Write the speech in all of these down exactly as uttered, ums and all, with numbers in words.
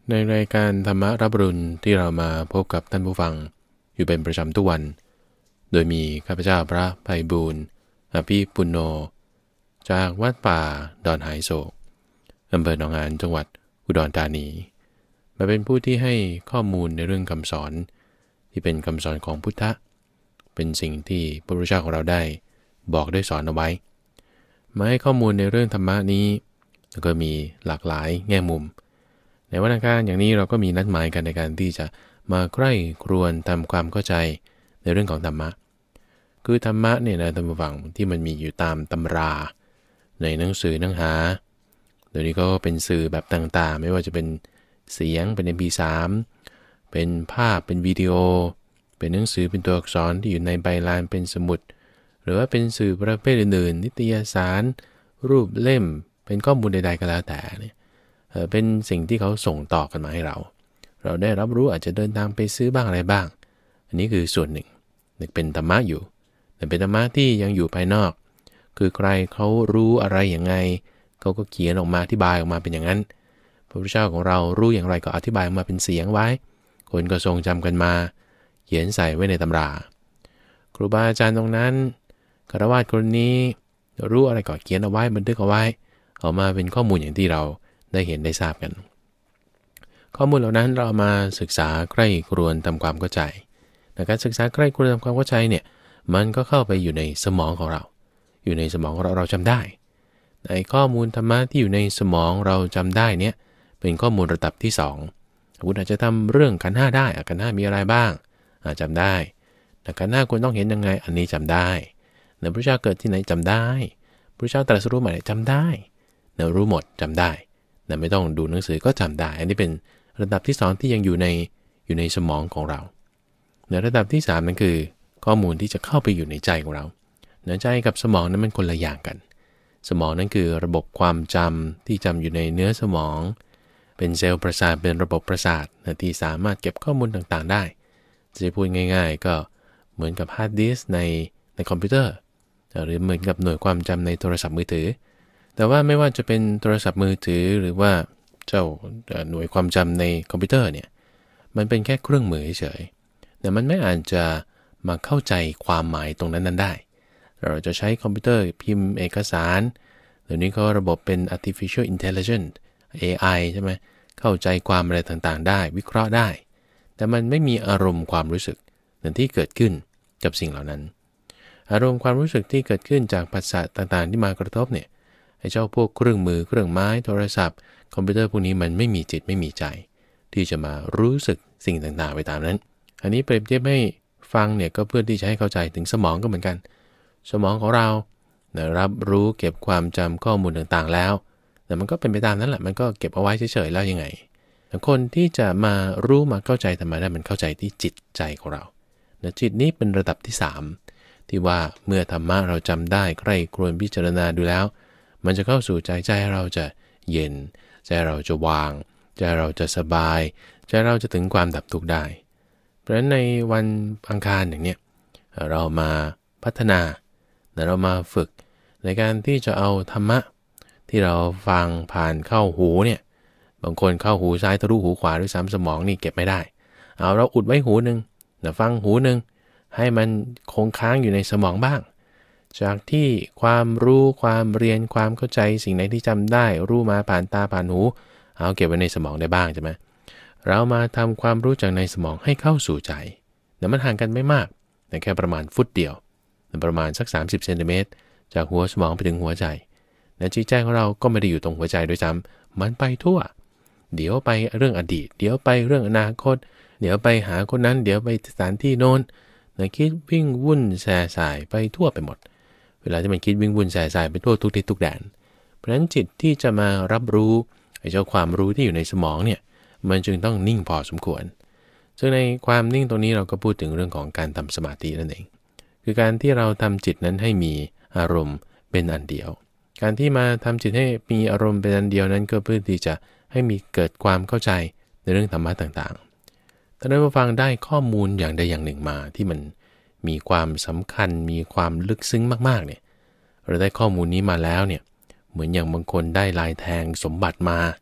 ในรายการธรรมรับรุณที่เรามาพบกับท่านผู้ฟังอยู่เป็นประจำทุกวันโดยมีข้าพเจ้าพระไพบูลย์อภิปุณโญจากวัดป่าดอนหายโศกอำเภอหนองหานจังหวัดอุดรธานีมาเป็นผู้ที่ให้ข้อมูลในเรื่องคำสอนที่เป็นคำสอนของพุทธะเป็นสิ่งที่พระพุทธเจ้าของเราได้บอกได้สอนเอาไว้มาให้ข้อมูลในเรื่องธรรมะนี้แล้วก็มีหลากหลายแง่มุมในวันอังคารอย่างนี้เราก็มีนัดหมายกันในการที่จะมาใกล้ครวญทำความเข้าใจในเรื่องของธรรมะคือธรรมะเนี่ยนะท่านผู้ฟังที่มันมีอยู่ตามตำราในหนังสือหนังหาเดี๋ยวนี้ก็เป็นสื่อแบบต่างๆไม่ว่าจะเป็นเสียงเป็น เอ็ม พี สาม เป็นภาพเป็นวิดีโอเป็นหนังสือเป็นตัวอักษรที่อยู่ในใบลานเป็นสมุดหรือว่าเป็นสื่อประเภทอื่นๆนิตยสารรูปเล่มเป็นข้อมูลใดๆก็แล้วแต่เนี่ยเป็นสิ่งที่เขาส่งต่อกันมาให้เราเราได้รับรู้อาจจะเดินทางไปซื้อบ้างอะไรบ้างอันนี้คือส่วนหนึ่งนึกเป็นธรรมะอยู่แต่เป็นธรรมะที่ยังอยู่ภายนอกคือใครเขารู้อะไรอย่างไงเขาก็เขียนออกมาอธิบายออกมาเป็นอย่างนั้นพระพุทธเจ้าของเรารู้อย่างไรก็อธิบายออกมาเป็นเสียงไว้คนก็ทรงจำกันมาเขียนใส่ไว้ในตำราครูบาอาจารย์ตรงนั้นฆราวาสคนนี้รู้อะไรก็เขียนเอาไว้บันทึกเอาไว้ออกมาเป็นข้อมูลอย่างที่เราได้เห็นได้ทราบกันข้อมูลเหล่านั้นเรามาศึกษาใคร่ครวญทำความเข้าใจแต่การศึกษาใคร่ครวญทำความเข้าใจเนี่ยมันก็เข้าไปอยู่ในสมองของเราอยู่ในสมองของเราเราจำได้ในข้อมูลธรรมะที่อยู่ในสมองเราจำได้เนี่ยเป็นข้อมูลระดับที่สองคุณอาจจะทำเรื่องขันธ์ห้าได้ขันธ์ห้ามีอะไรบ้างอาจจำได้แต่ขันธ์ห้าควรต้องเห็นยังไงอันนี้จำได้พระพุทธเจ้าเกิดที่ไหนจำได้พระพุทธเจ้าตรัสรู้มาไหนจำได้เรารู้หมดจำได้แต่ไม่ต้องดูหนังสือก็จำได้อันนี้เป็นระดับที่สองที่ยังอยู่ในอยู่ในสมองของเราในระดับที่สามนั่นคือข้อมูลที่จะเข้าไปอยู่ในใจของเราเนื้อใจกับสมองนั้นมันคนละอย่างกันสมองนั้นคือระบบความจำที่จำอยู่ในเนื้อสมองเป็นเซลล์ประสาทเป็นระบบประสาทที่สามารถเก็บข้อมูลต่างๆได้จะพูดง่ายๆก็เหมือนกับฮาร์ดดิสก์ในในคอมพิวเตอร์หรือเหมือนกับหน่วยความจำในโทรศัพท์มือถือแต่ว่าไม่ว่าจะเป็นโทรศัพท์มือถือหรือว่าเจ้าหน่วยความจำในคอมพิวเตอร์เนี่ยมันเป็นแค่เครื่องมือเฉยๆแต่มันไม่อาจจะมาเข้าใจความหมายตรงนั้นนั้นได้เราจะใช้คอมพิวเตอร์พิมพ์เอกสารเดี๋ยวนี้ก็ระบบเป็น artificial intelligence เอ ไอ ใช่ไหมเข้าใจความอะไรต่างๆได้วิเคราะห์ได้แต่มันไม่มีอารมณ์ความรู้สึกอย่างที่เกิดขึ้นกับสิ่งเหล่านั้นอารมณ์ความรู้สึกที่เกิดขึ้นจากปัจจัยต่างๆที่มากระทบเนี่ยไอ้เจ้าพวกเครื่องมือเครื่องไม้โทรศัพท์คอมพิวเตอร์พวกนี้มันไม่มีจิตไม่มีใจที่จะมารู้สึกสิ่งต่างๆไปตามนั้นอันนี้เปรียบเทียบให้ฟังเนี่ยก็เพื่อที่จะให้เข้าใจถึงสมองก็เหมือนกันสมองของเราได้รับรู้เก็บความจำข้อมูลต่างๆแล้วแต่มันก็เป็นไปตามนั้นแหละมันก็เก็บเอาไว้เฉยๆแล้วยังไงคนที่จะมารู้มาเข้าใจธรรมะได้มันเข้าใจที่จิตใจของเรานะจิตนี้เป็นระดับที่สามที่ว่าเมื่อธรรมะเราจำได้ใคร่ครวญพิจารณาดูแล้วมันจะเข้าสู่ใจใจเราจะเย็นใจเราจะวางใจเราจะสบายใจเราจะถึงความดับทุกข์ได้เพราะฉะนั้นในวันอังคารอย่างเนี้ยเรามาพัฒนาเรามาฝึกในการที่จะเอาธรรมะที่เราฟังผ่านเข้าหูเนี่ยบางคนเข้าหูซ้ายทะลุหูขวาด้วยซ้ำสมองนี่เก็บไม่ได้เอาเราอุดไว้หูนึงนะฟังหูนึงให้มันคงค้างอยู่ในสมองบ้างจากที่ความรู้ความเรียนความเข้าใจสิ่งไหนที่จำได้รู้มาผ่านตาผ่านหูเอาเก็บไว้ในสมองได้บ้างใช่ไหมเรามาทำความรู้จากในสมองให้เข้าสู่ใจแต่มันห่างกันไม่มากแต่แค่ประมาณฟุตเดียวประมาณสักสามสิบเซนติเมตรจากหัวสมองไปถึงหัวใจและจิตใจของเราก็ไม่ได้อยู่ตรงหัวใจโดยซ้ำมันไปทั่วเดี๋ยวไปเรื่องอดีตเดี๋ยวไปเรื่องอนาคตเดี๋ยวไปหาคนนั้นเดี๋ยวไปสถานที่โน้นนะคิดวิ่งวุ่นแส่สายไปทั่วไปหมดเวลาที่มันคิดวิ่งวุ่นแส่สายไปทั่วทุกทิศทุกแดนเพราะฉะนั้นจิตที่จะมารับรู้ไอ้เจ้าความรู้ที่อยู่ในสมองเนี่ยมันจึงต้องนิ่งพอสมควรซึ่งในความนิ่งตรงนี้เราก็พูดถึงเรื่องของการทำสมาธินั่นเองคือการที่เราทำจิตนั้นให้มีอารมณ์เป็นอันเดียวการที่มาทำจิตให้มีอารมณ์เป็นอันเดียวนั้นก็เพื่อที่จะให้มีเกิดความเข้าใจในเรื่องธรรมะต่างๆถ้าได้มาฟังได้ข้อมูลอย่างใดอย่างหนึ่งมาที่มันมีความสำคัญมีความลึกซึ้งมากๆเนี่ยเราได้ข้อมูลนี้มาแล้วเนี่ยเหมือนอย่างบางคนได้ลายแทงสมบัติมา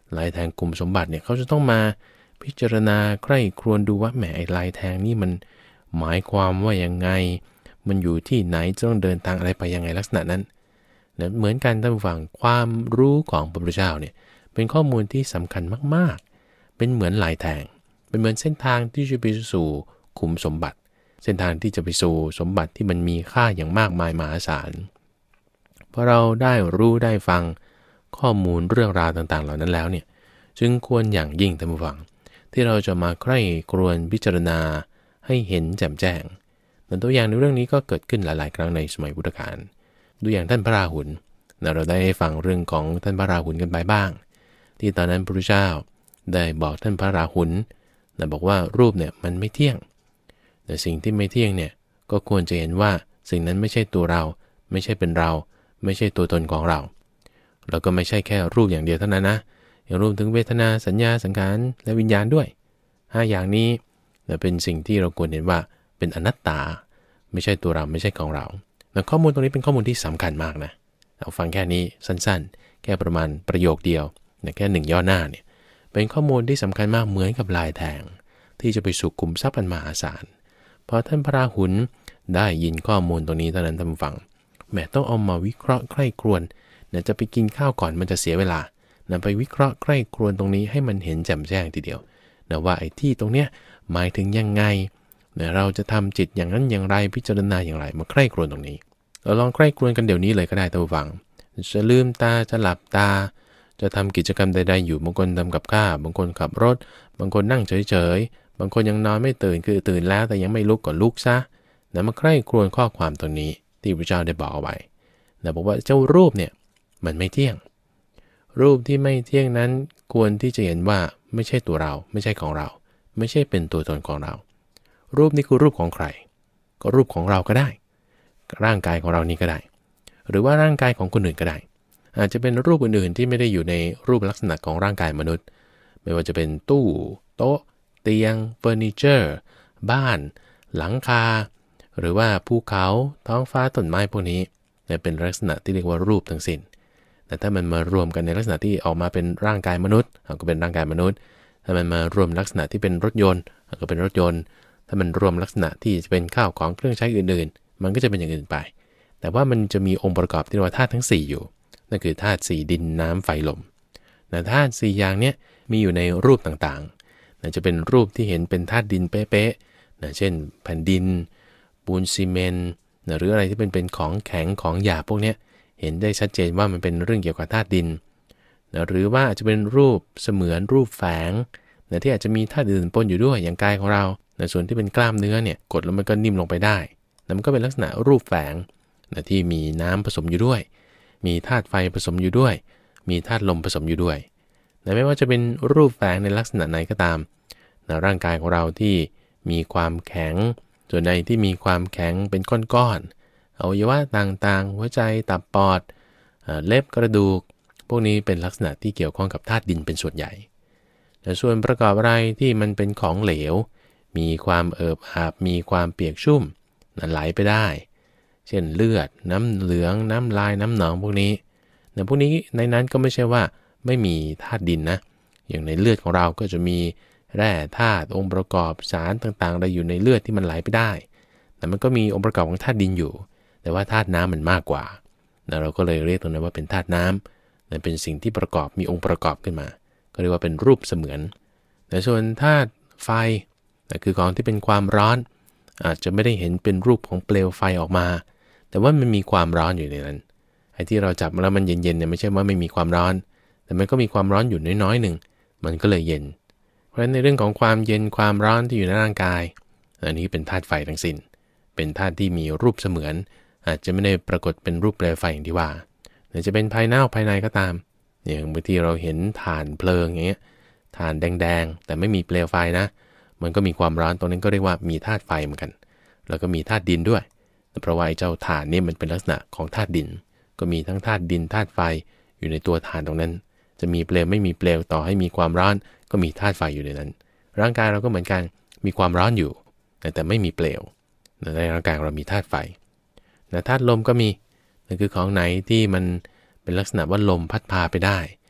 ลายแทงกลุ่มสมบัติเนี่ยเขาจะต้องมาพิจารณาใคร่ครวญดูว่าแหมไอ้ลายแทงนี่มันหมายความว่ายังไงมันอยู่ที่ไหนจะต้องเดินทางอะไรไปยังไงลักษณะนั้นนะเหมือนกันท่านผู้ฟังความรู้ของพระพุทธเจ้าเนี่ยเป็นข้อมูลที่สำคัญมากๆเป็นเหมือนลายแทงเป็นเหมือนเส้นทางที่จะไปสู่ขุมสมบัติเส้นทางที่จะไปสู่สมบัติที่มันมีค่าอย่างมากมายมหาศาลพอเราได้รู้ได้ฟังข้อมูลเรื่องราวต่างๆเหล่านั้นแล้วเนี่ยจึงควรอย่างยิ่งท่านผู้ฟังที่เราจะมาใคร่ครวญพิจารณาให้เห็นแจ่มแจ้งเหมือนตัวอย่างในเรื่องนี้ก็เกิดขึ้นหลายๆครั้งในสมัยพุทธกาลดูอย่างท่านพระราหุลนะเราได้ฟังเรื่องของท่านพระราหุลกันไปบ้างที่ตอนนั้นพระพุทธเจ้าได้บอกท่านพระราหุลนะบอกว่ารูปเนี่ยมันไม่เที่ยงแต่สิ่งที่ไม่เที่ยงเนี่ยก็ควรจะเห็นว่าสิ่งนั้นไม่ใช่ตัวเราไม่ใช่เป็นเราไม่ใช่ตัวตนของเราแล้วก็ไม่ใช่แค่รูปอย่างเดียวเท่านั้นนะยังรวมถึงเวทนาสัญญาสังขารและวิญญาณด้วยห้าอย่างนี้เป็นสิ่งที่เราควรเห็นว่าเป็นอนัตตาไม่ใช่ตัวเราไม่ใช่ของเราแล้วข้อมูลตรงนี้เป็นข้อมูลที่สำคัญมากนะเราฟังแค่นี้สั้นๆแค่ประมาณประโยคเดียวแค่หนึ่งย่อหน้าเนี่ยเป็นข้อมูลที่สำคัญมากเหมือนกับลายแทงที่จะไปสู่กลุ่มทรัพย์อันมหาศาลพอท่านพระราหุลได้ยินข้อมูลตรงนี้เท่านั้นท่านฟังแม้ต้องเอามาวิเคราะห์ใคร่ครวญเนี่ยจะไปกินข้าวก่อนมันจะเสียเวลานำไปวิเคราะห์ใคร่ครวญตรงนี้ให้มันเห็นแจ่มแจ้งทีเดียวนะว่าไอ้ที่ตรงเนี้ยหมายถึงยังไงเนี่ยเราจะทำจิตอย่างนั้นอย่างไรพิจารณาอย่างไรมาใคร่ครวญตรงนี้เราลองใคร่ครวญกันเดี๋ยวนี้เลยก็ได้ท่านผู้ฟังจะลืมตาจะหลับตาจะทำกิจกรรมใดๆอยู่บางคนทำกับข้าวบางคนขับรถบางคนนั่งเฉยๆบางคนยังนอนไม่ตื่นคือตื่นแล้วแต่ยังไม่ลุกก็ลุกซะนะมาใคร่ครวญข้อความตรงนี้ที่พระเจ้าได้บอกเอาไว้นะบอกว่าเจ้ารูปเนี่ยมันไม่เที่ยงรูปที่ไม่เที่ยงนั้นควรที่จะเห็นว่าไม่ใช่ตัวเราไม่ใช่ของเราไม่ใช่เป็นตัวตนของเรารูปนี้คือรูปของใครก็รูปของเราก็ได้ร่างกายของเรานี่ก็ได้หรือว่าร่างกายของคนอื่นก็ได้อาจจะเป็นรูปอื่นๆที่ไม่ได้อยู่ในรูปลักษณะของร่างกายมนุษย์ไม่ว่าจะเป็นตู้โต๊ะเตียงเฟอร์นิเจอร์บ้านหลังคาหรือว่าภูเขาท้องฟ้าต้นไม้พวกนี้เป็นลักษณะที่เรียกว่ารูปทั้งสิ้นแต่ถ้ามันมารวมกันในลักษณะที่ออกมาเป็นร่างกายมนุษย์ก็เป็นร่างกายมนุษย์ถ้ามันมารวมลักษณะที่เป็นรถยนต์ก็เป็นรถยนต์ถ้ามันรวมลักษณะที่จะเป็นข้าวของเครื่องใช้อื่นๆมันก็จะเป็นอย่างอื่นไปแต่ว่ามันจะมีองค์ประกอบที่เรียกว่าธาตุทั้งสี่อยู่นั่นคือธาตุสี่ดินน้ำไฟลมแต่ธาตุสี่อย่างเนี้ยมีอยู่ในรูปต่างๆน่าจะเป็นรูปที่เห็นเป็นธาตุดินเป๊ะๆนะเช่นแผ่นดินปูนซีเมนต์หรืออะไรที่เป็นเป็นของแข็งของหยาบพวกเนี้ยเห็นได้ชัดเจนว่ามันเป็นเรื่องเกี่ยวกับธาตุดินนะหรือว่าอาจจะเป็นรูปเสมือนรูปแฝงนะที่อาจจะมีธาตุอื่นปนอยู่ด้วยอย่างกายของเราในส่วนที่เป็นกล้ามเนื้อเนี่ยกดแล้วมันก็นิ่มลงไปได้นะมันก็เป็นลักษณะรูปแฝงนะที่มีน้ำผสมอยู่ด้วยมีธาตุไฟผสมอยู่ด้วยมีธาตุลมผสมอยู่ด้วยนะไม่ว่าจะเป็นรูปแฝงในลักษณะไหนก็ตามนะร่างกายของเราที่มีความแข็งส่วนใดที่มีความแข็งเป็นก้อนๆอวัยวะต่างๆหัวใจตับปอดเล็บกระดูกพวกนี้เป็นลักษณะที่เกี่ยวข้องกับธาตุดินเป็นส่วนใหญ่แต่ส่วนประกอบอะไรที่มันเป็นของเหลวมีความเอิบอาบมีความเปียกชุ่มนั้นไหลไปได้เช่นเลือดน้ำเหลืองน้ำลายน้ำหนองพวกนี้แต่พวกนี้ในนั้นก็ไม่ใช่ว่าไม่มีธาตุดินนะอย่างในเลือดของเราก็จะมีแร่ธาตุองค์ประกอบสารต่างๆอะไรอยู่ในเลือดที่มันไหลไปได้แต่มันก็มีองค์ประกอบของธาตุดินอยู่แต่ว่าธาตุน้ำมันมากกว่านะเราก็เลยเรียกตรงนั้นว่าเป็นธาตุน้ำนั่นเป็นสิ่งที่ประกอบมีองค์ประกอบขึ้นมาก็เรียกว่าเป็นรูปเสมือนแต่ส่วนธาตุไฟนะคือของที่เป็นความร้อนอาจจะไม่ได้เห็นเป็นรูปของเปลวไฟออกมาแต่ว่ามันมีความร้อนอยู่ในนั้นไอ้ที่เราจับมาแล้วมันเย็นๆเนี่ยไม่ใช่ว่าไม่มีความร้อนแต่มันก็มีความร้อนอยู่น้อยๆหนึ่งมันก็เลยเย็นเพราะฉะนั้นในเรื่องของความเย็นความร้อนที่อยู่ในร่างกายอันนี้เป็นธาตุไฟทั้งสิ้นเป็นธาตุที่มีรูปเสมือนอาจจะไม่ได้ปรากฏเป็นรูปเปลวไฟอย่างที่ว่าแต่จะเป็นภายนอกภายในก็ตามอย่างบางทีเราเห็นถ่านเพลิงอย่างเงี้ยถ่านแดงๆแต่ไม่มีเปลวไฟนะมันก็มีความร้อนตรงนั้นก็เรียกว่ามีธาตุไฟเหมือนกันแล้วก็มีธาตุดินด้วยเพราะว่าเจ้าถ่านนี่มันเป็นลักษณะของธาตุดินก็มีทั้งธาตุดินธาตุไฟอยู่ในตัวถ่านตรงนั้นจะมีเปลวไม่มีเปลวต่อให้มีความร้อนก็มีธาตุไฟอยู่ในนั้นร่างกายเราก็เหมือนกันมีความร้อนอยู่แต่ไม่มีเปลวในร่างกายเรามีธาตุไฟแต่ธาตุลมก็มีนั่นคือของไหนที่มันเป็นลักษณะว่าลมพัดพาไปได้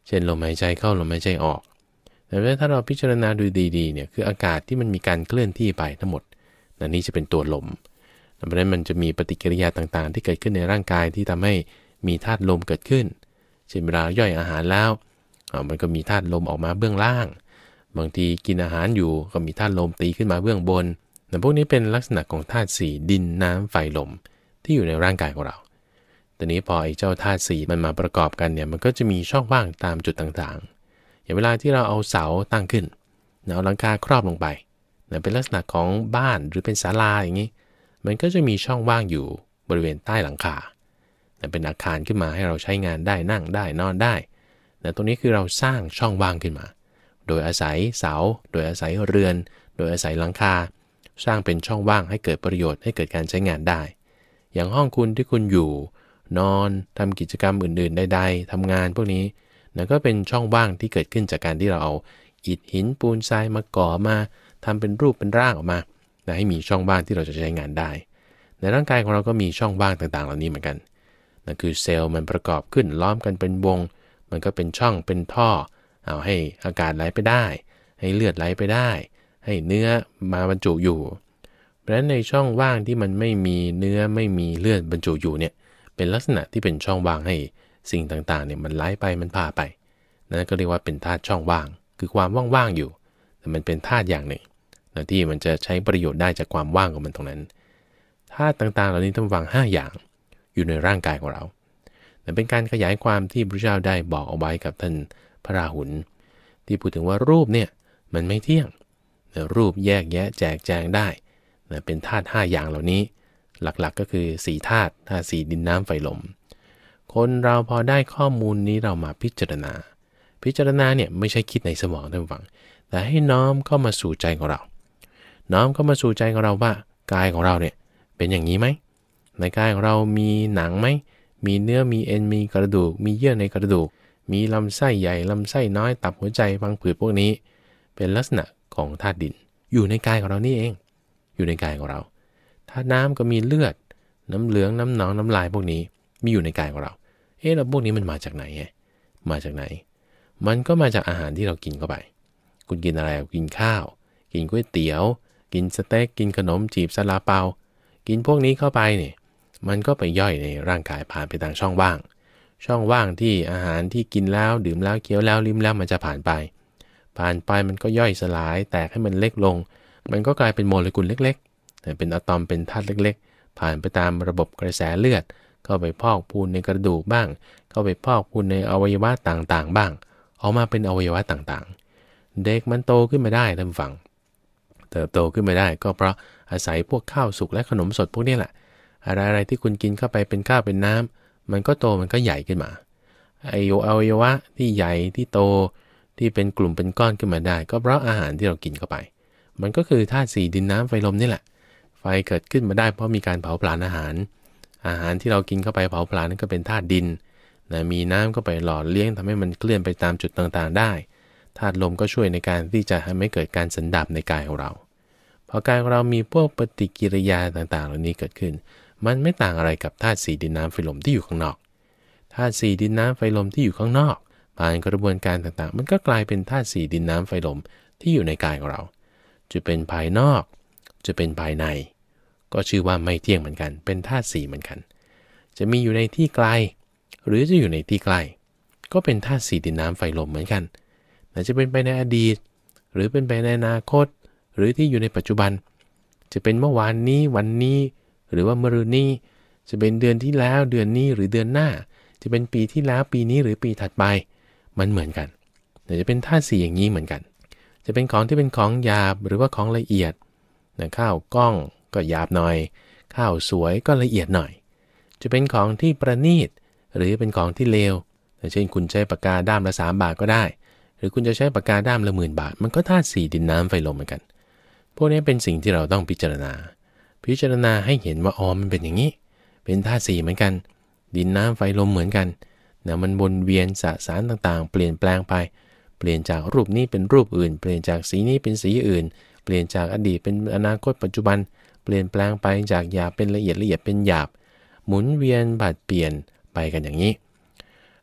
เช่นลมหายใจเข้าลมหายใจออกแต่ถ้าเราพิจารณาดูดีๆเนี่ยคืออากาศที่มันมีการเคลื่อนที่ไปทั้งหมดนั่นนี่จะเป็นตัวลมเพราะฉะนั้นมันจะมีปฏิกิริยาต่างๆที่เกิดขึ้นในร่างกายที่ทำให้มีธาตุลมเกิดขึ้นเช่นเวลาย่อยอาหารแล้วมันก็มีธาตุลมออกมาเบื้องล่างบางทีกินอาหารอยู่ก็มีธาตุลมตีขึ้นมาเบื้องบนแต่พวกนี้เป็นลักษณะของธาตุสี่ดินน้ำไฟลมที่อยู่ในร่างกายของเราตอนนี้พอไอ้เจ้าธาตุสี่มันมาประกอบกันเนี่ยมันก็จะมีช่องว่างตามจุดต่างๆอย่างเวลาที่เราเอาเสาตั้งขึ้นเอาหลังคาครอบลงไปเป็นลักษณะของบ้านหรือเป็นศาลาอย่างนี้มันก็จะมีช่องว่างอยู่บริเวณใต้หลังคาเป็นอาคารขึ้นมาให้เราใช้งานได้นั่งได้นอนได้แต่ตรงนี้คือเราสร้างช่องว่างขึ้นมาโดยอาศัยเสาโดยอาศัยเรือนโดยอาศัยหลังคาสร้างเป็นช่องว่างให้เกิดประโยชน์ให้เกิดการใช้งานได้อย่างห้องคุณที่คุณอยู่นอนทำกิจกรรมอื่นๆใดๆทำงานพวกนี้นั่นก็เป็นช่องว่างที่เกิดขึ้นจากการที่เราเอาอิฐหินปูนทรายมาก่อมาทำเป็นรูปเป็นร่างออกมาให้มีช่องว่างที่เราจะใช้งานได้ในร่างกายของเราก็มีช่องว่างต่างๆเหล่านี้เหมือนกันนั่นคือเซลล์มันประกอบขึ้นล้อมกันเป็นวงมันก็เป็นช่องเป็นท่อเอาให้อากาศไหลไปได้ให้เลือดไหลไปได้ให้เนื้อมาบรรจุอยู่เพราะฉะนั้นในช่องว่างที่มันไม่มีเนื้อไม่มีเลือดบรรจุอยู่เนี่ยเป็นลักษณะที่เป็นช่องว่างให้สิ่งต่างๆเนี่ยมันไหลไปมันพาไปนั่นก็เรียกว่าเป็นธาตุช่องว่างคือความว่างๆอยู่แต่มันเป็นธาตุอย่างหนึ่งที่มันจะใช้ประโยชน์ได้จากความว่างของมันตรงนั้นธาตุต่างๆเหล่านี้ทั้งวางห้าอย่างอยู่ในร่างกายของเราแต่เป็นการขยายความที่พระเจ้าได้บอกเอาไว้กับท่านพระราหุลที่พูดถึงว่ารูปเนี่ยมันไม่เที่ยงรูปแยกแยะแจกแจงได้เป็นธาตุห้าอย่างเหล่านี้หลักๆ ก็คือสี่ธาตุธาตุสี่ดินน้ำไฟลมคนเราพอได้ข้อมูลนี้เรามาพิจารณาพิจารณาเนี่ยไม่ใช่คิดในสมองท่านฟังแต่ให้น้อมเข้ามาสู่ใจของเราน้อมเข้ามาสู่ใจของเราว่ากายของเราเนี่ยเป็นอย่างนี้ไหมในกายของเรามีหนังไหมมีเนื้อมีเอ็นมีกระดูกมีเยื่อในกระดูกมีลำไส้ใหญ่ลำไส้น้อยตับหัวใจพังผืดพวกนี้เป็นลักษณะของธาตุดินอยู่ในกายของเรานี่เองอยู่ในกายของเราธาตุน้ำก็มีเลือดน้ำเหลืองน้ำหนองน้ำลายพวกนี้มีอยู่ในกายของเราเอ๊ะแล้วพวกนี้มันมาจากไหนไงมาจากไหนมันก็มาจากอาหารที่เรากินเข้าไปคุณกินอะไรกินข้าวกินก๋วยเตี๋ยวกินสเต็กกินขนมจีบซาลาเปากินพวกนี้เข้าไปเนี่ยมันก็ไปย่อยในร่างกายผ่านไปทางช่องว่างช่องว่างที่อาหารที่กินแล้วดื่มแล้วเคี้ยวแล้วลิ้มแล้วมันจะผ่านไปผ่านไปมันก็ย่อยสลายแตกให้มันเล็กลงมันก็กลายเป็นโมเลกุลเล็กๆเป็นอะตอมเป็นธาตุเล็กๆผ่านไปตามระบบกระแสเลือดเข้าไปพอกพูนในกระดูกบ้างเข้าไปพอกพูนในอวัยวะต่างๆบ้างออกมาเป็นอวัยวะต่างๆเด็กมันโตขึ้นมาได้ท่านฟังเติบโตขึ้นมาได้ก็เพราะอาศัยพวกข้าวสุกและขนมสดพวกนี้แหละอะไรๆที่คุณกินเข้าไปเป็นข้าวเป็นน้ำมันก็โตมันก็ใหญ่ขึ้นมาไออวัยวะที่ใหญ่ที่โตที่เป็นกลุ่มเป็นก้อนขึ้นมาได้ก็เพราะอาหารที่เรากินเข้าไปมันก็คือธาตุสี่ดินน้ำไฟลมนี่แหละไฟเกิดขึ้นมาได้เพราะมีการเผาผลาญอาหารอาหารที่เรากินเข้าไปเผาผลาญนั่นก็เป็นธาตุดินนะมีน้ำก็ไปหล่อเลี้ยงทำให้มันเคลื่อนไปตามจุดต่างๆได้ธาตุลมก็ช่วยในการที่จะทำให้เกิดการสันดาปในกายของเราพอกายของเรามีพวกปฏิกิริยาต่างๆเหล่านี้เกิดขึ้นมันไม่ต่างอะไรกับธาตุสี่ดินน้ำไฟลมที่อยู่ข้างนอกธาตุสี่ดินน้ำไฟลมที่อยู่ข้างนอกผ่านกระบวนการต่างๆมันก็กลายเป็นธาตุสี่ดินน้ำไฟลมที่อยู่ในกายของเราจะเป็นภายนอกจะเป็นภายในก็ชื่อว่าไม่เที่ยงเหมือนกันเป็นธาตุสี่เหมือนกันจะมีอยู่ในที่ไกลหรือจะอยู่ในที่ใกล้ก็เป็นธาตุสี่ดินน้ำไฟลมเหมือนกันแต่จะเป็นไปในอดีตหรือเป็นไปในอนาคตหรือที่อยู่ในปัจจุบันจะเป็นเมื่อวานนี้วันนี้หรือว่าเมื่อรืนนี้จะเป็นเดือนที่แล้วเดือนนี้หรือเดือนหน้าจะเป็นปีที่แล้วปีนี้หรือปีถัดไปมันเหมือนกันแต่จะเป็นธาตุสี่อย่างนี้เหมือนกันจะเป็นของที่เป็นของหยาบหรือว่าของละเอียดนะข้าวกล้องก็หยาบหน่อยข้าวสวยก็ละเอียดหน่อยจะเป็นของที่ประณีตหรือเป็นของที่เลวเช่นคุณใช้ปากกาด้ามละสามบาทก็ได้หรือคุณจะใช้ปากกาด้ามละหมื่นบาทมันก็ธาตุสี่ดินน้ำไฟลมเหมือนกันพวกนี้เป็นสิ่งที่เราต้องพิจารณาพิจารณาให้เห็นว่าอ๋อมันเป็นอย่างนี้เป็นธาตุสี่เหมือนกันดินน้ำไฟลมเหมือนกันนะมันวนเวียนสสารต่างๆเปลี่ยนแปลงไปเปลี่ยนจากรูปนี้เป็นรูปอื่นเปลี่ยนจากสีนี้เป็นสีอื่นเปลี่ยนจากอดีตเป็นอนาคตปัจจุบันเปลี่ยนแปลงไปจากหยาบเป็นละเอียดละเอียดเป็นหยาบหมุนเวียนผัดเปลี่ยนไปกันอย่างนี้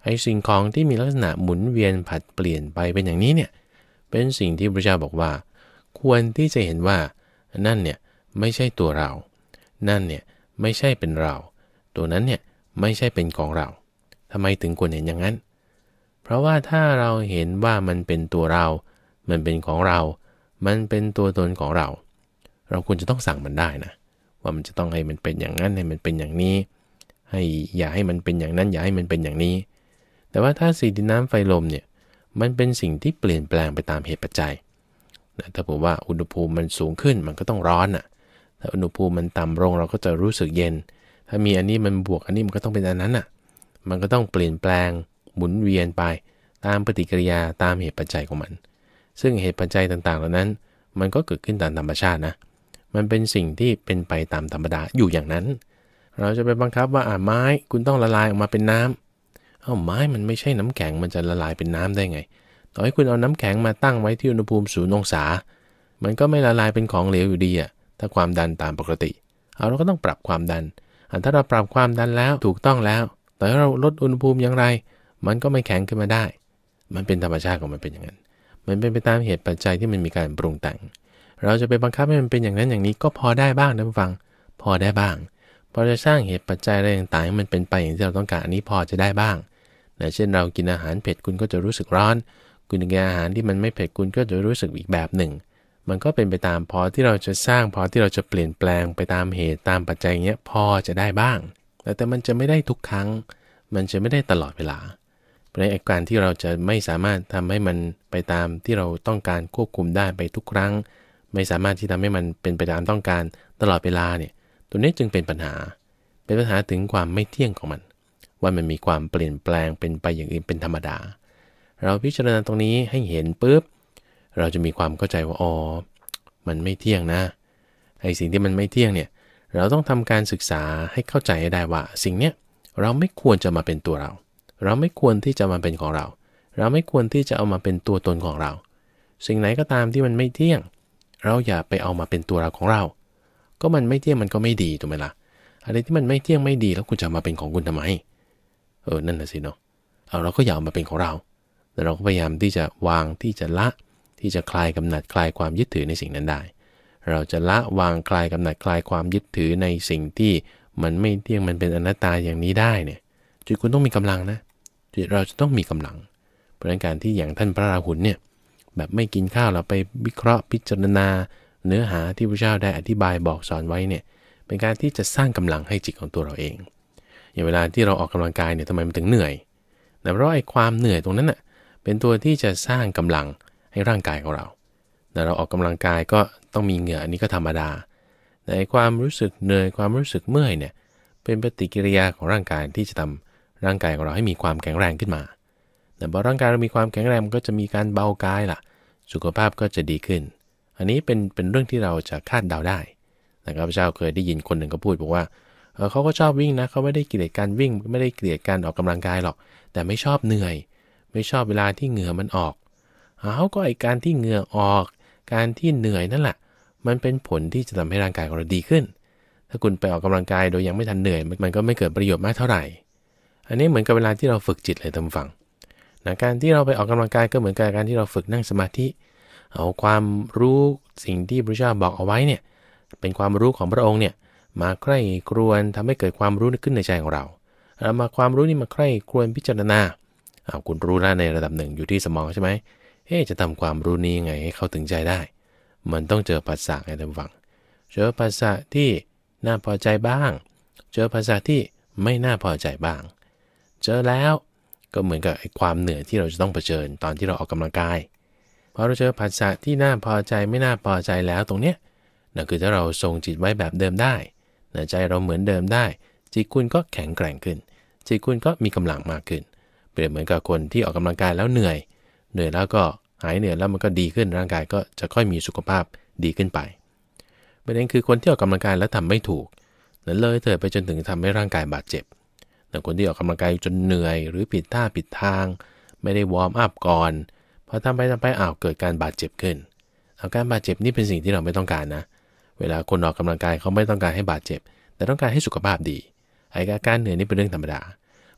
ไอ้สิ่งของที่มีลักษณะหมุนเวียนผัดเปลี่ยนไปเป็นอย่างนี้เนี่ยเป็นสิ่งที่พระเจ้าบอกว่าควรที่จะเห็นว่านั่นเนี่ยไม่ใช่ตัวเรานั่นเนี่ยไม่ใช่เป็นเราตัวนั้นเนี่ยไม่ใช่เป็นของเราทำไมถึงควรเห็นอย่างนั้นเพราะว่าถ้าเราเห็นว่ามันเป็นตัวเรามันเป็นของเรามันเป็นตัวตนของเราเราควรจะต้องสั่งมันได้นะว่ามันจะต้องให้มันเป็นอย่างนั้นให้มันเป็นอย่างนี้ให้อย่าให้มันเป็นอย่างนั้นอย่าให้มันเป็นอย่างนี้แต่ว่าถ้าสี่ดินน้ำไฟลมเนี่ยมันเป็นสิ่งที่เปลี่ยนแปลงไปตามเหตุปัจจัยนะถ้าบอกว่าอุณหภูมิมันสูงขึ้นมันก็ต้องร้อนอ่ะถ้าอุณหภูมิมันต่ำลงเราก็จะรู้สึกเย็นถ้ามีอันนี้มันบวกอันนี้มันก็ต้องเป็นอันนั้นอ่ะมันก็ต้องเปลี่ยนแปลงหมุนเวียนไปตามปฏิกิริยาตามเหตุปัจจัยของมันซึ่งเหตุปัจจัยต่างๆเหล่านั้นมันก็เกิดขึ้นตามธรรมชาตินะมันเป็นสิ่งที่เป็นไปตามธรรมดาอยู่อย่างนั้นเราจะไปบังคับว่าอ่าไม้คุณต้องละลายออกมาเป็นน้ำเอ้าไม้มันไม่ใช่น้ำแข็งมันจะละลายเป็นน้ำได้ไงต่อให้คุณเอาน้ำแข็งมาตั้งไว้ที่อุณหภูมิศูนย์องศามันก็ไม่ละลายเป็นของเหลวอยู่ดีอ่ะถ้าความดันตามปกติเอาเราก็ต้องปรับความดันอันถ้าเราปรับความดันแล้วถูกต้องแล้วแต่ถ้าเราลดอุณหภูมิอย่างไรมันก็ไม่แข็งขึ้นมาได้มันเป็นธรรมชาติของมันเป็นอย่างนั้นมันเป็นไปตามเหตุปัจจัยที่มันมีการปรุงแต่งเราจะไปบังคับให้มันเป็นอย่างนั้นอย่างนี้ก็พอได้บ้างนะผู้ฟังพอได้บ้างพอจะสร้างเหตุปัจจัยอะไรต่างๆให้มันเป็นไปอย่างที่เราต้องการอันนี้พอจะได้บ้างนะเช่นเรากินอาหารเผ็ดคุณก็จะรู้สึกร้อนคุณกินอาหารที่มันไม่เผ็ดคุณก็จะรู้สึกอีกแบบหนึ่งมันก็เป็นไปตามพอที่เราจะสร้างพอที่เราจะเปลี่ยนแปลงไปตามเหตุตามปัจจัยเงี้ยพอจะได้บ้างแต่แต่มันจะไม่ได้ทุกครั้งมันจะไม่ได้ตลอดเวลาในอาการที่เราจะไม่สามารถทำให้มันไปตามที่เราต้องการควบคุมได้ไปทุกครั้งไม่สามารถที่ทำให้มันเป็นไปตามต้องการตลอดเวลาเนี่ยตัวนี้จึงเป็นปัญหาเป็นปัญหาถึงความไม่เที่ยงของมันว่ามันมีความเปลี่ยนแปลงเป็นไปอย่างอื่นเป็นธรรมดาเราพิจารณาตรงนี้ให้เห็นปุ๊บเราจะมีความเข้าใจว่าอ๋อมันไม่เที่ยงนะไอ้สิ่งที่มันไม่เที่ยงเนี่ยเราต้องทำการศึกษาให้เข้าใจให้ได้ว่าสิ่งเนี้ยเราไม่ควรจะมาเป็นตัวเราเราไม่ควรที่จะมาเป็นของเราเราไม่ควรที่จะเอามาเป็นตัวตนของเราสิ่งไหนก็ตามที่มันไม่เที่ยงเราอย่าไปเอามาเป็นตัวเราของเราก็มันไม่เที่ยงมันก็ไม่ดีถูกไหมล่ะอะไรที่มันไม่เที่ยงไม่ดีแล้วคุณจะมาเป็นของคุณทำไมเออนั่นน่ะสิเนาะเอาเราก็อย่าเอามาเป็นของเราแต่เราก็พยายามที่จะวางที่จะละที่จะคลายกำหนัดคลายความยึดถือในสิ่งนั้นได้เราจะละวางคลายกำหนัดคลายความยึดถือในสิ่งที่มันไม่เที่ยงมันเป็นอนัตตาอย่างนี้ได้เนี่ยจิตคุณต้องมีกำลังนะจิตเราจะต้องมีกำลังเพราะการที่อย่างท่านพระราหุลเนี่ยแบบไม่กินข้าวเราไปวิเคราะห์พิจารณาเนื้อหาที่พระเจ้าได้อธิบายบอกสอนไว้เนี่ยเป็นการที่จะสร้างกำลังให้จิตของตัวเราเองอย่างเวลาที่เราออกกำลังกายเนี่ยทำไมมันถึงเหนื่อยแต่เพราะไอ้ความเหนื่อยตรงนั้นน่ะเป็นตัวที่จะสร้างกำลังให้ร่างกายของเราแต่เราออกกำลังกายก็ต้องมีเหงื่ออันนี้ก็ธรรมดาแต่ความรู้สึกเหนื่อยความรู้สึกเมื่อยเนี่ยเป็นปฏิกิริยาของร่างกายที่จะทำร่างกายของเราให้มีความแข็งแรงขึ้นมาแต่พอร่างกายเรามีความแข็งแรงมันก็จะมีการเบากายล่ะสุขภาพก็จะดีขึ้นอันนี้เป็นเป็นเรื่องที่เราจะคาดเดาได้นะครับพระเจ้าเคยได้ยินคนหนึ่งก็พูดบอกว่าเออเขาก็ชอบวิ่งนะเขาไม่ได้เกลียดการวิ่งไม่ได้เกลียดการออกกำลังกายหรอกแต่ไม่ชอบเหนื่อยไม่ชอบเวลาที่เหงื่อมันออกเอาก็ไอการที่เหงื่อออกการที่เหนื่อยนั่นแหละมันเป็นผลที่จะทำให้ร่างกายของเราดีขึ้นถ้าคุณไปออกกำลังกายโดยยังไม่ทันเหนื่อยมันก็ไม่เกิดประโยชน์มากเท่าไหร่อันนี้เหมือนกับเวลาที่เราฝึกจิตเลยท่านผู้ฟังนะการที่เราไปออกกำลังกายก็เหมือนกับการที่เราฝึกนั่งสมาธิเอาความรู้สิ่งที่พระเจ้าบอกเอาไว้เนี่ยเป็นความรู้ของพระองค์เนี่ยมาใคร่ครวญทำให้เกิดความรู้ขึ้นในใจของเราแล้วมาความรู้นี่มาใคร่ครวญพิจารณาเอาคุณรู้แล้วในระดับหนึ่งอยู่ที่สมองใช่ไหมเอ๊ะจะทำความรู้นี้ยังไงให้เข้าถึงใจได้มันต้องเจอภาษาไงท่านผู้ฟังเจอภาษาที่น่าพอใจบ้างเจอภาษาที่ไม่น่าพอใจบ้างเจอแล้วก็เหมือนกับไอ้ความเหนื่อยที่เราจะต้องเผชิญตอนที่เราออกกำลังกายพอเราเจอภาษาที่น่าพอใจไม่น่าพอใจแล้วตรงเนี้ยนั่นคือถ้าเราทรงจิตไว้แบบเดิมได้ใจเราเหมือนเดิมได้จิตคุณก็แข็งแกร่งขึ้นจิตคุณก็มีกำลังมากขึ้นเปรียบเหมือนกับคนที่ออกกำลังกายแล้วเหนื่อยเหนื่อยแล้วก็หายเหนื่อยแล้วมันก็ดีขึ้นร่างกายก็จะค่อยมีสุขภาพดีขึ้นไปประเด็นคือคนที่ออกกำลังกายแล้วทำไม่ถูกนั่นเลยเถิดไปจนถึงทำให้ร่างกายบาดเจ็บแต่คนที่ออกกำลังกายจนเหนื่อยหรือผิดท่าผิดทางไม่ได้วอร์มอัพก่อนพอทำไปทำไปอ้าวเกิดการบาดเจ็บขึ้นอาการบาดเจ็บนี่เป็นสิ่งที่เราไม่ต้องการนะเวลาคนออกกำลังกายเขาไม่ต้องการให้บาดเจ็บแต่ต้องการให้สุขภาพดีไอ้อาการเหนื่อยนี่เป็นเรื่องธรรมดา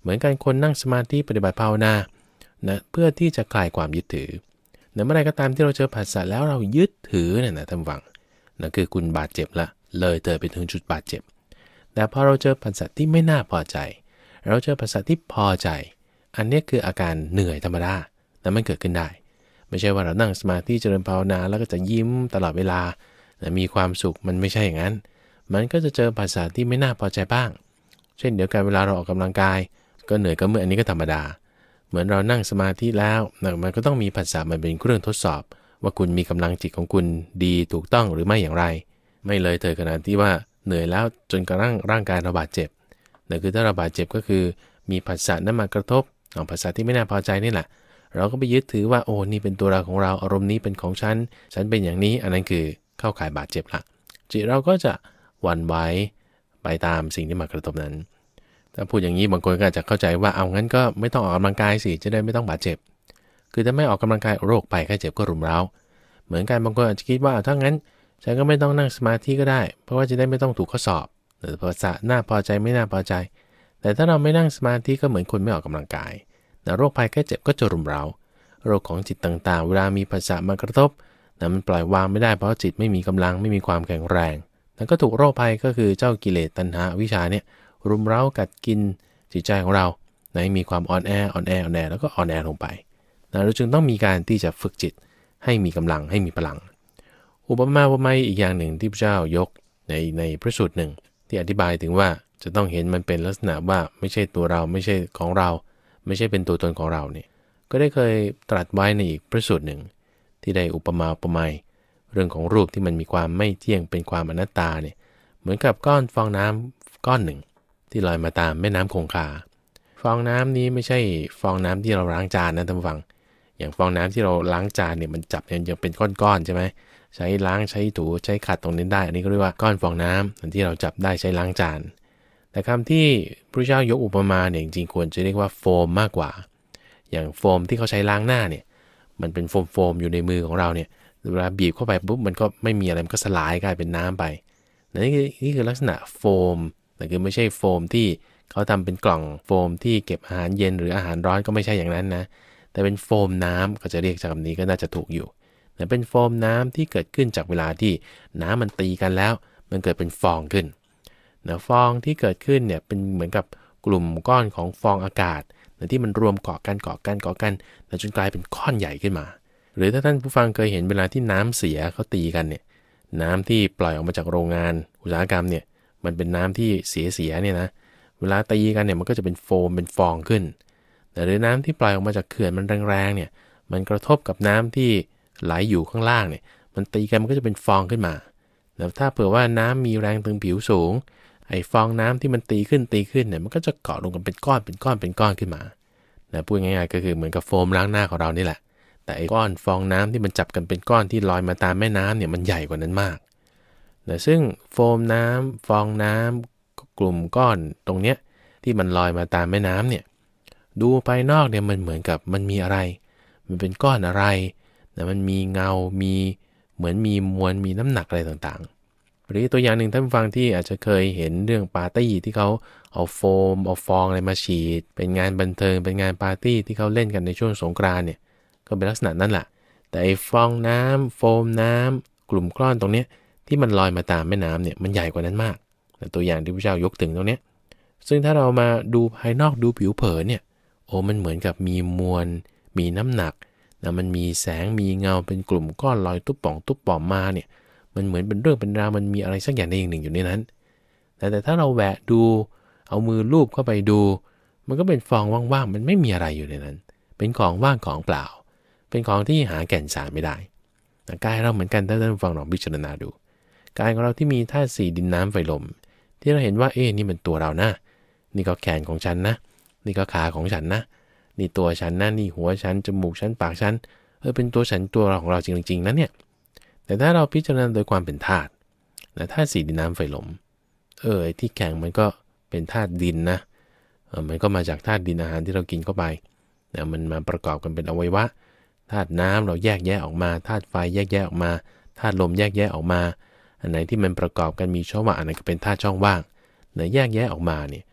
มือนกันคนนั่งสมาธิปฏิบัติภาวนานะเพื่อที่จะคลายความยึดถือนะเมื่อไรก็ตามที่เราเจอผัสสะแล้วเรายึดถือเนี่ยนะท่านฟังนั่นคือคุณบาดเจ็บละเลยเติบไปถึงจุดบาดเจ็บแต่พอเราเจอผัสสะที่ไม่น่าพอใจเราเจอผัสสะที่พอใจอันนี้คืออาการเหนื่อยธรรมดาแต่มันเกิดขึ้นได้ไม่ใช่ว่าเรานั่งสมาธิเจริญภาวนาแล้วก็จะยิ้มตลอดเวลานะมีความสุขมันไม่ใช่อย่างนั้นมันก็จะเจอผัสสะที่ไม่น่าพอใจบ้างเช่นเดียวกันเวลาเราออกกำลังกายก็เหนื่อยก็เมื่อยอันนี้ก็ธรรมดาเหมือนเรานั่งสมาธิแล้วมันก็ต้องมีผัสสะมันเป็นเครื่องทดสอบว่าคุณมีกำลังจิตของคุณดีถูกต้องหรือไม่อย่างไรไม่เลยเถิดขนาดที่ว่าเหนื่อยแล้วจนกระทั่งร่างกายเราบาดเจ็บนั่นคือถ้าเราบาดเจ็บก็คือมีผัสสะนั้นมากระทบเอาผัสสะที่ไม่น่าพอใจนี่แหละเราก็ไปยึดถือว่าโอ้นี่เป็นตัวเราของเราอารมณ์นี้เป็นของฉันฉันเป็นอย่างนี้อันนั้นคือเข้าข่ายบาดเจ็บละจิตเราก็จะหวั่นไหวไปตามสิ่งที่มากระทบนั้นถ้าพูดอย่างนี้บางคนก็อาจจะเข้าใจว่าเอางั้นก็ไม่ต้องออกกำลังกายสิจะได้ไม่ต้องบาดเจ็บคือถ้าไม่ออกกำลังกายโรคไปแค่เจ็บก็รุมเร้าเหมือนกันบางคนอาจจะคิดว่าถ้างั้นฉันก็ไม่ต้องนั่งสมาธิก็ได้เพราะว่าจะได้ไม่ต้องถูกข้อสอบหรือภาษาหน้าพอใจไม่น่าพอใจแต่ถ้าเราไม่นั่งสมาธิก็เหมือนคนไม่ออกกำลังกายนะโรคภัยแค่เจ็บก็จะรุมเร้าโรคของจิตต่างๆเวลามีภาษามากระทบนะมันปล่อยวางไม่ได้เพราะจิตไม่มีกำลังไม่มีความแข็งแรงแล้วก็ถูกโรคภัยก็คือเจ้ากิเลสตัณหาวิชาเนี่ยรุมเร้ากัดกินจิตใจของเรานะมีความอ่อนแออ่อนแออ่อนแอแล้วก็อ่อนแอลงไปนะเราจึงต้องมีการที่จะฝึกจิตให้มีกำลังให้มีพลังอุปมาอุปไมยอีกอย่างหนึ่งที่พระเจ้ายกในในพระสูตรหนึ่งที่อธิบายถึงว่าจะต้องเห็นมันเป็นลักษณะว่าไม่ใช่ตัวเราไม่ใช่ของเราไม่ใช่เป็นตัวตนของเราเนี่ยก็ได้เคยตรัสไว้ในอีกพระสูตรหนึ่งที่ได้อุปมาอุปไมยเรื่องของรูปที่มันมีความไม่เที่ยงเป็นความอนัตตาเนี่ยเหมือนกับก้อนฟองน้ำก้อนหนึ่งที่ลอยมาตามแม่น้ำคงคาฟองน้ำนี้ไม่ใช่ฟองน้ำที่เราล้างจานนะท่านผู้ฟังอย่างฟองน้ำที่เราล้างจานเนี่ยมันจับเนี่ยยังเป็นก้อนๆใช่ไหมใช้ล้างใช้ถูใช้ขัดตรงนี้ได้อันนี้ก็เรียกว่าก้อนฟองน้ำที่เราจับได้ใช้ล้างจานแต่คำที่พระเจ้ายกอุปมาเนี่ยจริงๆควรจะเรียกว่าโฟมมากกว่าอย่างโฟมที่เขาใช้ล้างหน้าเนี่ยมันเป็นโฟมโฟมอยู่ในมือของเราเนี่ยเวลาบีบเข้าไปปุ๊บมันก็ไม่มีอะไรมันก็สลายกลายเป็นน้ำไปนี่คือนี่คือลักษณะโฟมแต่คือไม่ใช่โฟมที่เขาทำเป็นกล่องโฟมที่เก็บอาหารเย็นหรืออาหารร้อนก็ไม่ใช่อย่างนั้นนะแต่เป็นโฟมน้ำก็จะเรียกจากคำนี้ก็น่าจะถูกอยู่แต่เป็นโฟมน้ำที่เกิดขึ้นจากเวลาที่น้ำมันตีกันแล้วมันเกิดเป็นฟองขึ้นนะฟองที่เกิดขึ้นเนี่ยเป็นเหมือนกับกลุ่มก้อนของฟองอากาศนะที่มันรวมเกาะกันเกาะกันเกาะกันนะจนกลายเป็นก้อนใหญ่ขึ้นมาหรือถ้าท่านผู้ฟังเคยเห็นเวลาที่น้ำเสียเขาตีกันเนี่ยน้ำที่ปล่อยออกมาจากโรงงานอุตสาหกรรมเนี่ยมันเป็นน้ำที่เสียๆเนี่ยนะเวลาตีกันเนี่ยมันก็จะเป็นโฟมเป็นฟองขึ้นแต่หรือน้ำที่ปล่อยออกมาจากเขื่อนมันแรงๆเนี่ยมันกระทบกับน้ำที่ไหลอยู่ข้างล่างเนี่ยมันตีกันมันก็จะเป็นฟองขึ้นมาแล้วถ้าเผื่อว่าน้ำมีแรงตึงผิวสูงไอ้ฟองน้ำที่มันตีขึ้นตีขึ้นเนี่ยมันก็จะเกาะลงกันเป็นก้อนเป็นก้อนเป็นก้อนขึ้นมานะพูดง่ายๆก็คือเหมือนกับโฟมล้างหน้าของเรานี่แหละแต่ไอ้ก้อนฟองน้ำที่มันจับกันเป็นก้อนที่ลอยมาตามแม่น้ำเนี่ยมันใหญ่กว่านั้นมากนะซึ่งโฟมน้ำฟองน้ำกลุ่มก้อนตรงเนี้ยที่มันลอยมาตามแม่น้ำเนี่ยดูภายนอกเนี่ยมันเหมือนกับมันมีอะไรมันเป็นก้อนอะไรแต่มันมีเงามีเหมือนมีมวลมีน้ำหนักอะไรต่างๆหรือตัวอย่างหนึ่งท่านฟังที่อาจจะเคยเห็นเรื่องปาร์ตี้ที่เขาเอาโฟมเอาฟองอะไรมาฉีดเป็นงานบันเทิงเป็นงานปาร์ตี้ที่เขาเล่นกันในช่วงสงกรานต์เนี่ยก็เป็นลักษณะนั้นแหละแต่ไอ้ฟองน้ำโฟมน้ำกลุ่มก้อนตรงเนี้ยที่มันลอยมาตามแม่น้ำเนี่ยมันใหญ่กว่านั้นมากแต่ตัวอย่างที่พระเจ้ายกถึงตรงเนี้ยซึ่งถ้าเรามาดูภายนอกดูผิวเผินเนี่ยโอ้มันเหมือนกับมีมวลมีน้ำหนักนะมันมีแสงมีเงาเป็นกลุ่มก้อนลอยตุ๊บป่องตุ๊บป่องมาเนี่ยมันเหมือนเป็นเรื่องเป็นราวมันมีอะไรสักอย่างใดอย่างหนึ่งอยู่ในนั้นแต่แต่ถ้าเราแหวะดูเอามือลูบเข้าไปดูมันก็เป็นฟองว่างๆมันไม่มีอะไรอยู่ในนั้นเป็นของว่างของเปล่าเป็นของที่หาแก่นสารไม่ได้กายเราเหมือนกันถ้าท่านฟังลองพิจารณาดูกายของเราที่มีธาตุสี่ดินน้ำไฟลมที่เราเห็นว่าเอ๊ะนี่มันตัวเรานะนี่ก็แขนของฉันนะนี่ก็ขาของฉันนะนี่ตัวฉันนะนี่หัวฉันจมูกฉันปากฉันเออเป็นตัวฉันตัวเราของเราจริงๆนะเนี่ยแต่ถ้าเราพิจารณาโดยความเป็นธาตุและธาตุสี่ดินน้ำไฟลมเออที่แข็งมันก็เป็นธาตุดินนะเออมันก็มาจากธาตุดินอาหารที่เรากินเข้าไปนะมันมาประกอบกันเป็นอวัยวะธาตุน้ำเราแยกแยะออกมาธาตุไฟแยกแยะออกมาธาตุลมแยกแยะออกมาอันไหนที่มันประกอบกันมีช่องว่างอันไหนก็เป็นธาตุช่องว่างเนื้อแยกแยะออกมาเนี่ย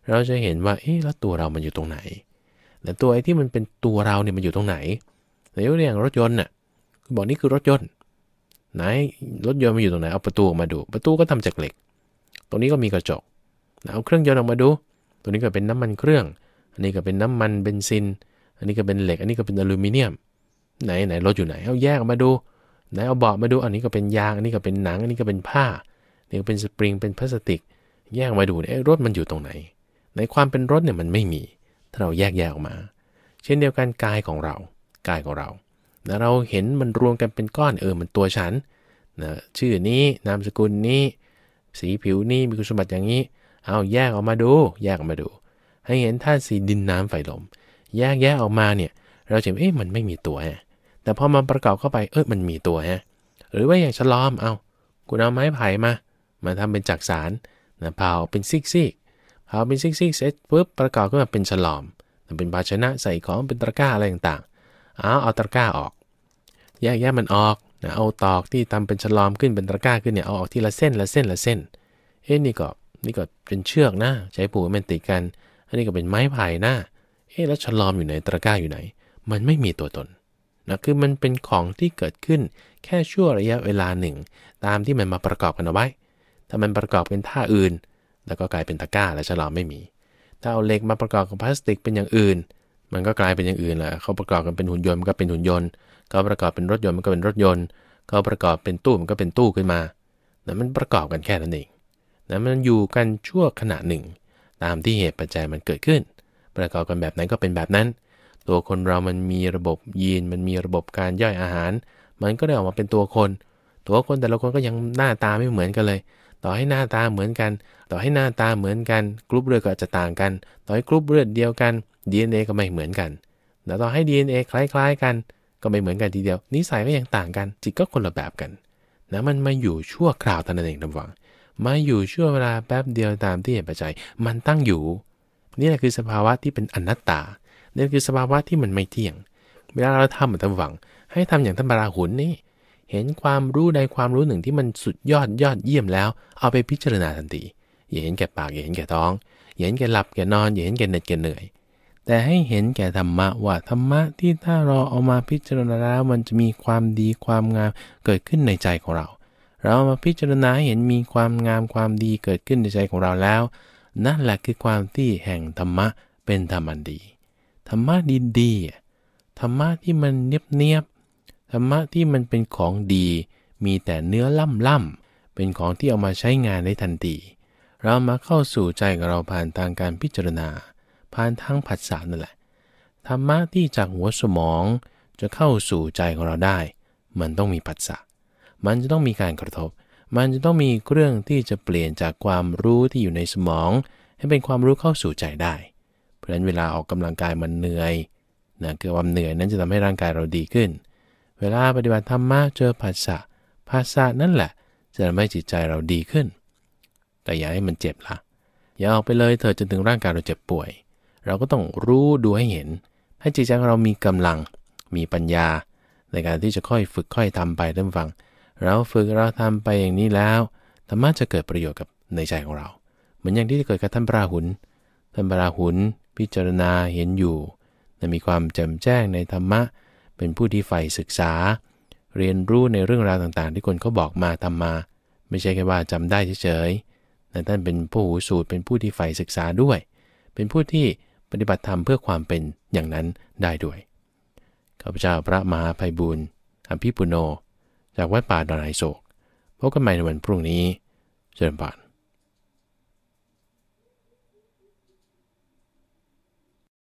เราจะเห็นว่าเอ๊ะแล้วตัวเรามันอยู่ตรงไหนแต่ตัวไอ้ที่มันเป็นตัวเราเนี่ยมันอยู่ตรงไหนในยกตัวอย่างรถยนต์น่ะคุณบอกนี่คือรถยนต์ไหนรถยนต์มันอยู่ตรงไหนเอาประตูออกมาดูประตูก็ทำจากเหล็กตรงนี้ก็มีกระจกเอาเครื่องยนต์ออกมาดูตรงนี้ก็เป็นน้ำมันเครื่องอันนี้ก็เป็นน้ำมันเบนซินอันนี้ก็เป็นเหล็กอันนี้ก็เป็นอลูมิเนียมไหนไหนรถอยู่ไหนเอาแยกออกมาดูไหนเอาเบาะมาดูอันนี้ก็เป็นยางอันนี้ก็เป็นหนังอันนี้ก็เป็นผ้านี่ก็เป็นสปริงเป็นพลาสติกแยกมาดูเนี่ยรถมันอยู่ตรงไหนในความเป็นรถเนี่ยมันไม่มีถ้าเราแยกแยกออกมาเช่นเดียวกันกายของเรากายของเรานะเราเห็นมันรวมกันเป็นก้อนเออมันตัวฉันนะชื่อนี้นามสกุลนี้สีผิวนี้มีคุณสมบัติอย่างนี้เอาแยกออกมาดูแยกออกมาดูให้เห็นธาตุสีดินน้ำไฟลมแยกแยกออกมาเนี่ยเราจะเอ๊ะมันไม่มีตัวฮะแต่พอมาประกอบเข้าไปเออมันมีตัวฮะหรือว่าอย่างฉลอมเอาคุณเอาไม้ไผ่มามาทำเป็นจักสารนะเผาเป็นซิกซิกเผาเป็นซิกซิกเสร็จปุ๊บประกอบขึ้นมาเป็นฉลอมเป็นภาชนะใส่ของเป็นตะกร้าอะไรต่างๆเอาเอาตะกร้าออกแยกแยกมันออกนะเอาตอกที่ทำเป็นฉลอมขึ้นเป็นตะกร้าขึ้นเนี่ยเอาออกทีละเส้นละเส้นละเส้นเอ๊ะนี่ก็นี่ก็เป็นเชือกนะใช้ผูกมันติดกันอันนี้ก็เป็นไม้ไผ่นะเอ๊ะแล้วฉลอมอยู่ไหนตะกร้าอยู่ไหนมันไม่มีตัวตนนะคือมันเป็นของที่เกิดขึ้นแค่ชั่วระยะเวลาหนึ่งตามที่มันมาประกอบกันเอาไว้ถ้ามันประกอบเป็นท่าอื่นแล้วก็กลายเป็นตะกร้าและฉลอมไม่มีถ้าเอาเหล็กมาประกอบกับพลาสติกเป็นอย่างอื่นมันก็กลายเป็นอย่างอื่นแหละเขาประกอบกันเป็นหุ่นยนต์มันก็เป็นหุ่นยนต์เขาประกอบเป็นรถยนต์มันก็เป็นรถยนต์เขาประกอบเป็นตู้มันก็เป็นตู้ขึ้นมาแต่มันประกอบกันแค่นั้นเองนะมันอยู่กันชั่วขณะหนึ่งตามที่เหตุปัจจัยมันเกิดขึ้นประกอบกันแบบนั้นก็เป็นแบบนั้นตัวคนเรามันมีระบบยีนมันมีระบบการย่อยอาหารมันก็ได้ออกมาเป็นตัวคนตัวคนแต่ละคนก็ยังหน้าตาไม่เหมือนกันเลยต่อให้หน้าตาเหมือนกันต่อให้หน้าตาเหมือนกันกรุ๊ปเลือดก็จะต่างกันต่อให้กรุ๊ปเลือดเดียวกัน ดี เอ็น เอ ก็ไม่เหมือนกันแต่ต่อให้ ดี เอ็น เอ คล้ายๆกันก็ไม่เหมือนกันทีเดียวนิสัยก็ยังต่างกันจิตก็คนละแบบกันนะมันมาอยู่ชั่วคราวเท่านั้นเองท่านฟังมาอยู่ชั่วเวลาแป๊บเดียวตามที่เหตุปัจจัยมันตั้งอยู่นี่แหละคือสภาวะที่เป็นอนัตตานี่คือสภาวะที่มันไม่เที่ยงเวลาเราทำท่านฟังให้ทำอย่างท่านปราหุลนี่เห็นความรู้ใดความรู้หนึ่งที่มันสุดยอดยอดเยี่ยมแล้วเอาไปพิจารณาทันทีอย่าเห็นแก่ปากอย่าเห็นแก่ท้องอย่าเห็นแก่หลับแก่นอนอย่าเห็นแก่เหน็ดแก่เหนื่อยแต่ให้เห็นแก่ธรรมะว่าธรรมะที่ถ้าเราเอามาพิจารณาแล้วมันจะมีความดีความงามเกิดขึ้นในใจของเราเรามาพิจารณาเห็นมีความงามความดีเกิดขึ้นในใจของเราแล้วนั่นแหละคือความที่แห่งธรรมะเป็นธรรมอันดีธรรมะดีๆธรรมะที่มันเนียบๆธรรมะที่มันเป็นของดีมีแต่เนื้อล่ำๆเป็นของที่เอามาใช้งานได้ทันทีเรามาเข้าสู่ใจของเราผ่านทางการพิจารณาผ่านทางผัสสะนั่นแหละธรรมะที่จากหัวสมองจะเข้าสู่ใจของเราได้มันต้องมีผัสสะมันจะต้องมีการกระทบมันจะต้องมีเรื่องที่จะเปลี่ยนจากความรู้ที่อยู่ในสมองให้เป็นความรู้เข้าสู่ใจได้เพราะฉะนั้นเวลาออกกำลังกายมันเหนื่อยนะคือความเหนื่อยนั้นจะทำให้ร่างกายเราดีขึ้นเวลาปฏิบัติธรรมะเจอผัสสะผัสสะนั่นแหละจะทำให้จิตใจเราดีขึ้นแต่อย่าให้มันเจ็บละอย่าออกไปเลยเธอจนถึงร่างกายเราเจ็บป่วยเราก็ต้องรู้ดูให้เห็นให้จิตใจของเรามีกำลังมีปัญญาในการที่จะค่อยฝึกค่อยทำไปท่านฟังเราฝึกเราทำไปอย่างนี้แล้วธรรมะจะเกิดประโยชน์กับในใจของเราเหมือนอย่างที่จะเกิดกับท่านพระราหุลท่านพระราหุลพิจารณาเห็นอยู่มีความแจ่มแจ้งในธรรมะเป็นผู้ที่ใฝ่ศึกษาเรียนรู้ในเรื่องราวต่างๆที่คนเขาบอกมาทำมาไม่ใช่แค่ว่าจำได้เฉยๆแต่ท่านเป็นผู้หูสูตรเป็นผู้ที่ใฝ่ศึกษาด้วยเป็นผู้ที่ปฏิบัติธรรมเพื่อความเป็นอย่างนั้นได้ด้วยข้าพเจ้าพระมหาไพบูลย์อภิปุโนจากวัดป่าดอนไหโศกพบกันใหม่ในวันพรุ่งนี้เจริญพร